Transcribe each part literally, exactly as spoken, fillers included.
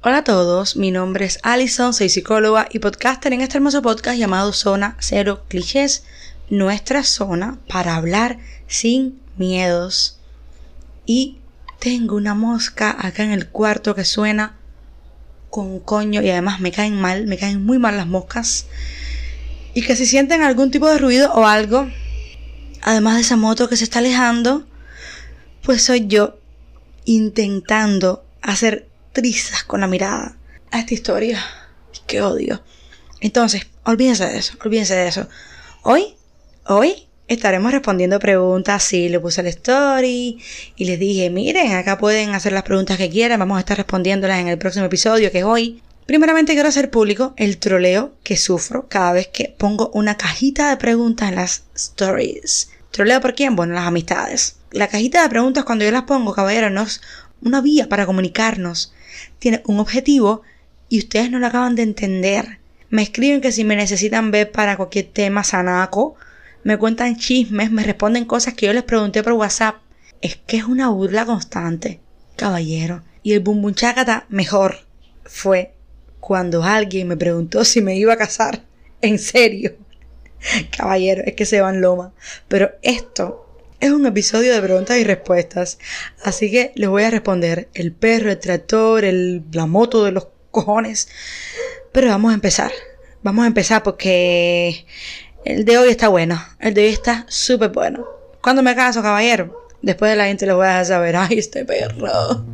Hola a todos, mi nombre es Alison, soy psicóloga y podcaster en este hermoso podcast llamado Zona Cero Clichés, nuestra zona para hablar sin miedos. Y tengo una mosca acá en el cuarto que suena con coño y además me caen mal, me caen muy mal las moscas. Y que si sienten algún tipo de ruido o algo, además de esa moto que se está alejando, pues soy yo intentando hacer trizas con la mirada a esta historia. ¡Qué odio! Entonces, olvídense de eso, olvídense de eso. Hoy, hoy estaremos respondiendo preguntas. Sí, le puse el story y les dije, miren, acá pueden hacer las preguntas que quieran. Vamos a estar respondiéndolas en el próximo episodio, que es hoy. Primeramente quiero hacer público el troleo que sufro cada vez que pongo una cajita de preguntas en las stories. ¿Troleo por quién? Bueno, las amistades. La cajita de preguntas, cuando yo las pongo, caballeros, no es una vía para comunicarnos. Tiene un objetivo y ustedes no lo acaban de entender. Me escriben que si me necesitan ver para cualquier tema sanaco, me cuentan chismes, me responden cosas que yo les pregunté por WhatsApp. Es que es una burla constante, caballero. Y el bum bum chácata mejor fue cuando alguien me preguntó si me iba a casar. En serio. Caballero, es que se van loma. Pero esto es un episodio de preguntas y respuestas, así que les voy a responder el perro, el tractor, el, la moto de los cojones. Pero vamos a empezar, vamos a empezar porque el de hoy está bueno, el de hoy está súper bueno. ¿Cuándo me caso, caballero? Después de la gente les voy a dejar saber. ¡Ay, este perro!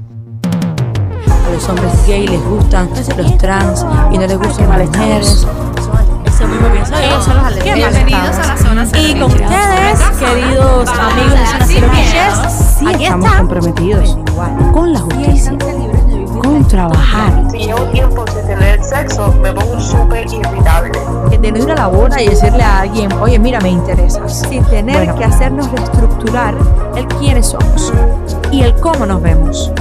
A los hombres gay les gustan los trans y no les gustan las mujeres. Eso mismo pienso yo. Son los alemanes. Bienvenidos a la Zona Cero Y con ustedes, queridos amigos de Zona Cero Clichés, sí estamos comprometidos con la justicia, con trabajar. Si llevo tiempo sin tener sexo, me pongo súper irritable. De no ir a la boda y decirle a alguien, oye, mira, me interesas. Sin tener bueno. que hacernos reestructurar el quiénes somos y el cómo nos vemos.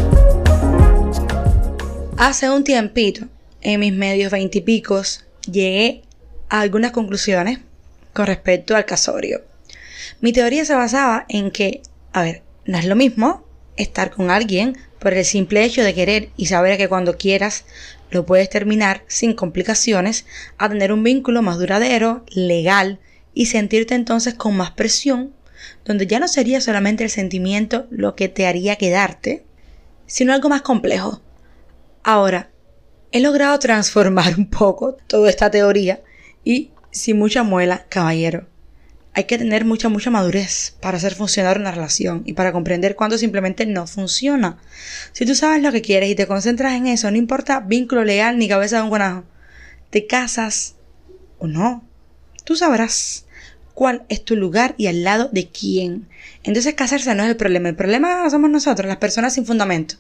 Hace un tiempito, en mis medios veintipicos, llegué a algunas conclusiones con respecto al casorio. Mi teoría se basaba en que, a ver, no es lo mismo estar con alguien por el simple hecho de querer y saber que cuando quieras lo puedes terminar sin complicaciones, a tener un vínculo más duradero, legal y sentirte entonces con más presión, donde ya no sería solamente el sentimiento lo que te haría quedarte, sino algo más complejo. Ahora, he logrado transformar un poco toda esta teoría y sin mucha muela, caballero. Hay que tener mucha, mucha madurez para hacer funcionar una relación y para comprender cuándo simplemente no funciona. Si tú sabes lo que quieres y te concentras en eso, no importa vínculo legal ni cabeza de un guanajo, te casas o no, tú sabrás cuál es tu lugar y al lado de quién. Entonces casarse no es el problema, el problema somos nosotros, las personas sin fundamento.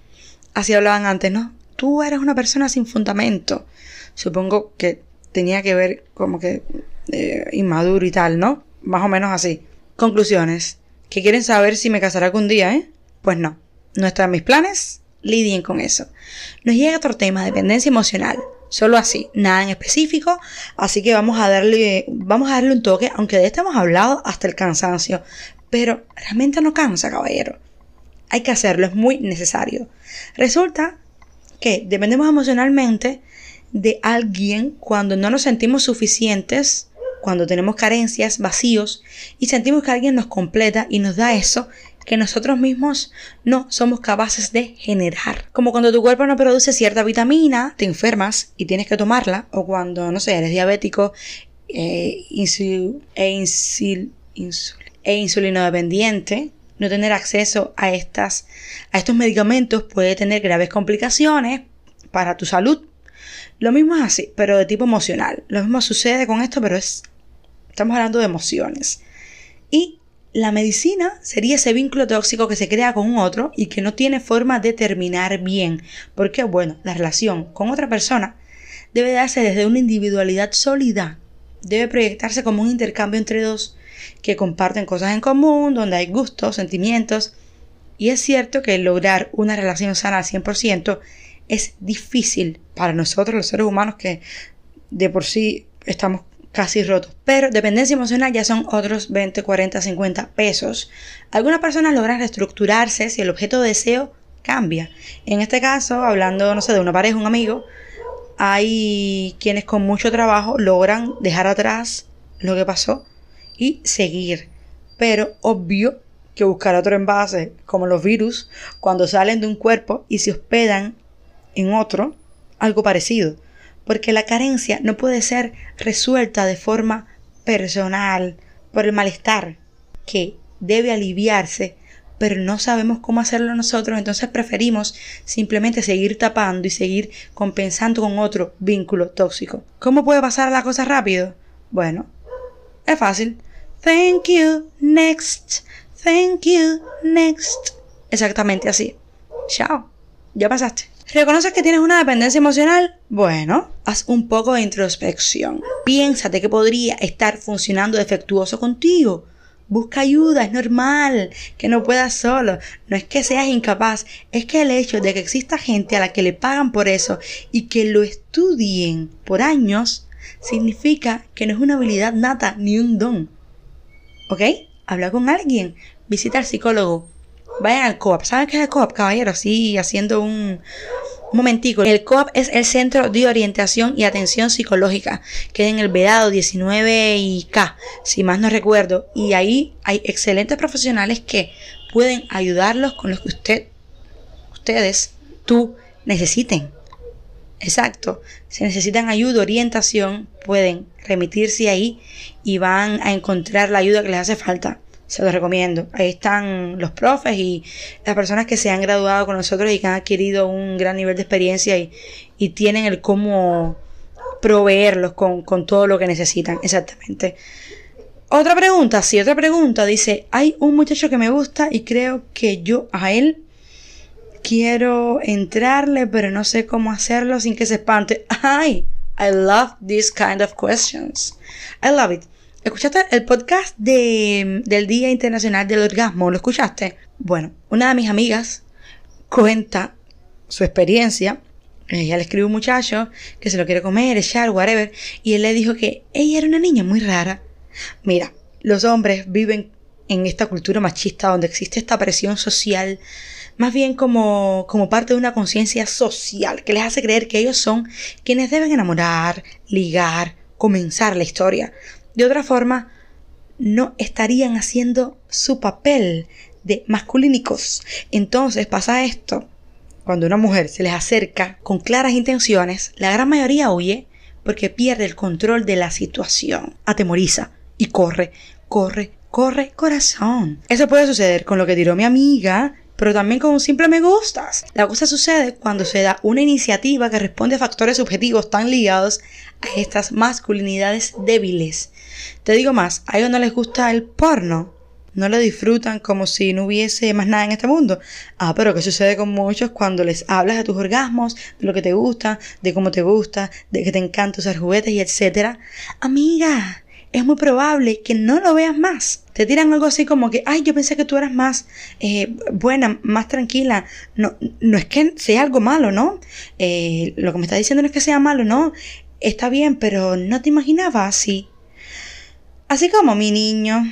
Así hablaban antes, ¿no? Tú eres una persona sin fundamento. Supongo que tenía que ver como que eh, inmaduro y tal, ¿no? Más o menos así. Conclusiones. ¿Que quieren saber si me casaré algún día, eh? Pues no. No está en mis planes. Lidien con eso. Nos llega otro tema, dependencia emocional. Solo así, nada en específico. Así que vamos a darle, vamos a darle un toque, aunque de esto hemos hablado hasta el cansancio. Pero realmente no cansa, caballero. Hay que hacerlo, es muy necesario. Resulta que dependemos emocionalmente de alguien cuando no nos sentimos suficientes, cuando tenemos carencias, vacíos y sentimos que alguien nos completa y nos da eso que nosotros mismos no somos capaces de generar. Como cuando tu cuerpo no produce cierta vitamina, te enfermas y tienes que tomarla, o cuando, no sé, eres diabético eh, insul, e, insul, insul, e insulino dependiente. No tener acceso a, estas, a estos medicamentos puede tener graves complicaciones para tu salud. Lo mismo es así, pero de tipo emocional. Lo mismo sucede con esto, pero es, estamos hablando de emociones. Y la medicina sería ese vínculo tóxico que se crea con un otro y que no tiene forma de terminar bien. Porque, bueno, la relación con otra persona debe darse desde una individualidad sólida. Debe proyectarse como un intercambio entre dos que comparten cosas en común, donde hay gustos, sentimientos. Y es cierto que lograr una relación sana al cien por ciento es difícil para nosotros los seres humanos que de por sí estamos casi rotos. Pero dependencia emocional ya son otros veinte, cuarenta, cincuenta pesos. Algunas personas logran reestructurarse si el objeto de deseo cambia. En este caso, hablando, no sé, de una pareja, un amigo, hay quienes con mucho trabajo logran dejar atrás lo que pasó y seguir. Pero obvio que buscar otro envase, como los virus, cuando salen de un cuerpo y se hospedan en otro, algo parecido. Porque la carencia no puede ser resuelta de forma personal por el malestar que debe aliviarse, pero no sabemos cómo hacerlo nosotros, entonces preferimos simplemente seguir tapando y seguir compensando con otro vínculo tóxico. ¿Cómo puede pasar la cosa rápido? Bueno, es fácil. Thank you, next. Thank you, next. Exactamente así. Chao. Ya pasaste. ¿Reconoces que tienes una dependencia emocional? Bueno, haz un poco de introspección. Piénsate que podría estar funcionando defectuoso contigo. Busca ayuda, es normal que no puedas solo. No es que seas incapaz, es que el hecho de que exista gente a la que le pagan por eso y que lo estudien por años, significa que no es una habilidad nata ni un don. ¿Ok? Habla con alguien, visita al psicólogo. Vayan al C O A P. ¿Saben qué es el C O A P, caballero? Sí, haciendo un, un momentico. El C O A P es el Centro de Orientación y Atención Psicológica. Queda en el Vedado diecinueve y K, si más no recuerdo. Y ahí hay excelentes profesionales que pueden ayudarlos con lo que usted, ustedes, tú, necesiten. Exacto. Si necesitan ayuda, orientación, pueden remitirse ahí y van a encontrar la ayuda que les hace falta. Se los recomiendo. Ahí están los profes y las personas que se han graduado con nosotros y que han adquirido un gran nivel de experiencia y, y tienen el cómo proveerlos con, con todo lo que necesitan. Exactamente. Otra pregunta, sí, otra pregunta. Dice, hay un muchacho que me gusta y creo que yo a él quiero entrarle, pero no sé cómo hacerlo sin que se espante. Ay, I love these kind of questions. I love it. ¿Escuchaste el podcast de, del Día Internacional del Orgasmo? ¿Lo escuchaste? Bueno, una de mis amigas cuenta su experiencia. Ella le escribe a un muchacho que se lo quiere comer, echar, whatever. Y él le dijo que ella era una niña muy rara. Mira, los hombres viven en esta cultura machista donde existe esta presión social, más bien como, como parte de una conciencia social que les hace creer que ellos son quienes deben enamorar, ligar, comenzar la historia. De otra forma, no estarían haciendo su papel de masculínicos. Entonces pasa esto. Cuando una mujer se les acerca con claras intenciones, la gran mayoría huye porque pierde el control de la situación. Atemoriza y corre, corre, corre, corazón. Eso puede suceder con lo que tiró mi amiga, pero también con un simple me gustas. La cosa sucede cuando se da una iniciativa que responde a factores subjetivos tan ligados a estas masculinidades débiles. Te digo más, a ellos no les gusta el porno. No lo disfrutan como si no hubiese más nada en este mundo. Ah, pero ¿qué sucede con muchos cuando les hablas de tus orgasmos, de lo que te gusta, de cómo te gusta, de que te encanta usar juguetes y etcétera? Amiga, es muy probable que no lo veas más. Te tiran algo así como que, ay, yo pensé que tú eras más eh, buena, más tranquila. No, no es que sea algo malo, ¿no? Eh, lo que me está diciendo no es que sea malo, ¿no? Está bien, pero no te imaginaba así. Así como mi niño,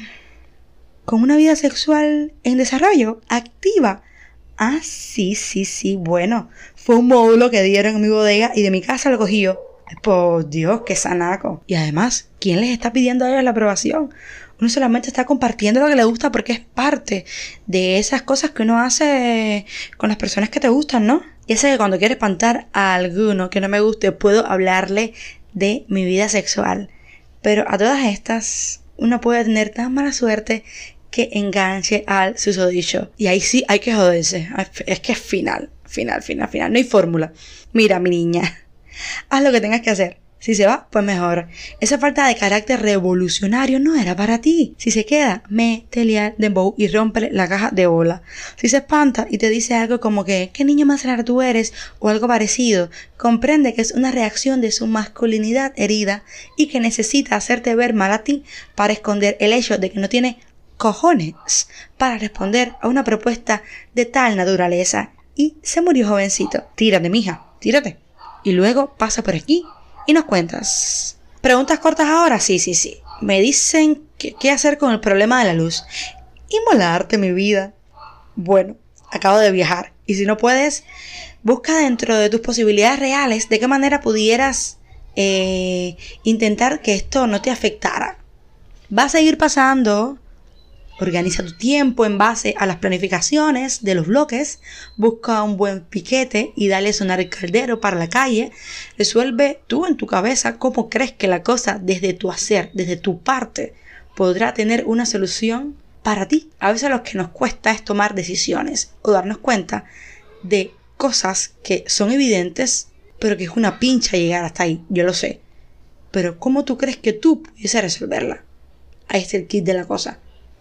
con una vida sexual en desarrollo, activa. Ah, sí, sí, sí, bueno. Fue un módulo que dieron en mi bodega y de mi casa lo cogí yo. Por Dios, qué sanaco. Y además, ¿quién les está pidiendo a ellos la aprobación? Uno solamente está compartiendo lo que le gusta porque es parte de esas cosas que uno hace con las personas que te gustan, ¿no? Ya sé que cuando quiero espantar a alguno que no me guste, puedo hablarle de mi vida sexual. Pero a todas estas, uno puede tener tan mala suerte que enganche al susodicho. Y ahí sí hay que joderse. Es que es final, final, final, final. No hay fórmula. Mira, mi niña, haz lo que tengas que hacer. Si se va, pues mejor. Esa falta de carácter revolucionario no era para ti. Si se queda, métele al dembow y rómpele la caja de bola. Si se espanta y te dice algo como que ¿qué niño más raro tú eres? O algo parecido, comprende que es una reacción de su masculinidad herida y que necesita hacerte ver mal a ti para esconder el hecho de que no tiene cojones para responder a una propuesta de tal naturaleza. Y se murió jovencito. Tírate, mija, tírate. Y luego pasa por aquí y nos cuentas. ¿Preguntas cortas ahora? Sí, sí, sí. Me dicen que qué hacer con el problema de la luz. Inmolarte, mi vida. Bueno, acabo de viajar Y si no puedes, busca dentro de tus posibilidades reales de qué manera pudieras eh, intentar que esto no te afectara. Va a seguir pasando. Organiza tu tiempo en base a las planificaciones de los bloques. Busca un buen piquete y dale sonar el caldero para la calle. Resuelve tú en tu cabeza cómo crees que la cosa desde tu hacer, desde tu parte, podrá tener una solución para ti. A veces lo que nos cuesta es tomar decisiones o darnos cuenta de cosas que son evidentes, pero que es una pincha llegar hasta ahí. Yo lo sé. Pero ¿cómo tú crees que tú pudiese resolverla? Ahí está el kit de la cosa.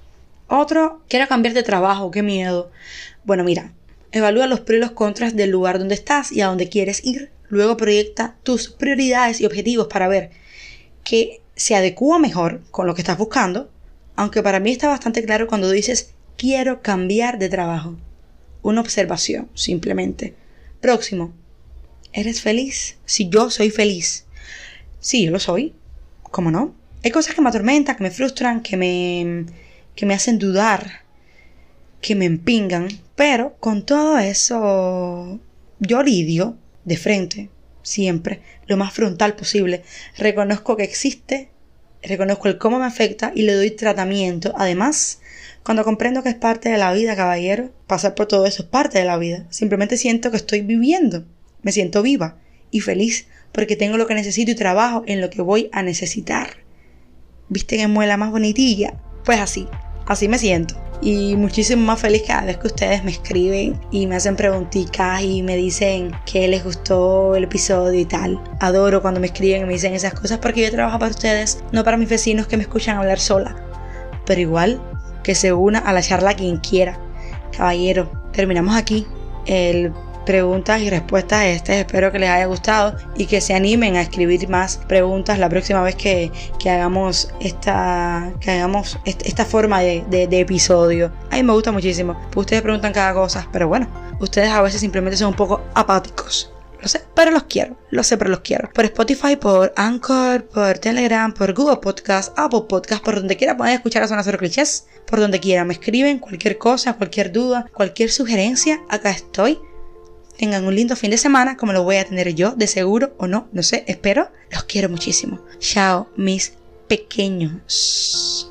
Otro, quiero cambiar de trabajo, qué miedo. Bueno, mira, evalúa los pros y los contras del lugar donde estás y a dónde quieres ir. Luego proyecta tus prioridades y objetivos para ver qué se adecúa mejor con lo que estás buscando. Aunque para mí está bastante claro cuando dices, quiero cambiar de trabajo. Una observación, simplemente. Próximo, ¿eres feliz? Si yo soy feliz. Sí, yo lo soy. ¿Cómo no? Hay cosas que me atormentan, que me frustran, que me... que me hacen dudar, que me empingan, pero con todo eso yo lidio de frente, siempre, lo más frontal posible. Reconozco que existe, reconozco el cómo me afecta y le doy tratamiento. Además, cuando comprendo que es parte de la vida, caballero, pasar por todo eso es parte de la vida. Simplemente siento que estoy viviendo, me siento viva y feliz porque tengo lo que necesito y trabajo en lo que voy a necesitar. ¿Viste que muela más bonitilla? Pues así, así me siento. Y muchísimo más feliz cada vez que ustedes me escriben y me hacen preguntitas y me dicen que les gustó el episodio y tal. Adoro cuando me escriben y me dicen esas cosas porque yo trabajo para ustedes, no para mis vecinos que me escuchan hablar sola. Pero igual, que se una a la charla quien quiera. Caballero, terminamos aquí el preguntas y respuestas este. Espero que les haya gustado y que se animen a escribir más preguntas la próxima vez que, que hagamos esta que hagamos est- esta forma de, de, de episodio. A mí me gusta muchísimo. Ustedes preguntan cada cosa, pero bueno, ustedes a veces simplemente son un poco apáticos. Lo sé, pero los quiero. Lo sé, pero los quiero. Por Spotify, por Anchor, por Telegram, por Google Podcast, Apple Podcast, por donde quiera pueden escuchar a Zona Cero Clichés. Por donde quiera me escriben cualquier cosa, cualquier duda, cualquier sugerencia. Acá estoy. Tengan un lindo fin de semana, como lo voy a tener yo, de seguro o no, no sé, espero. Los quiero muchísimo. Chao, mis pequeños.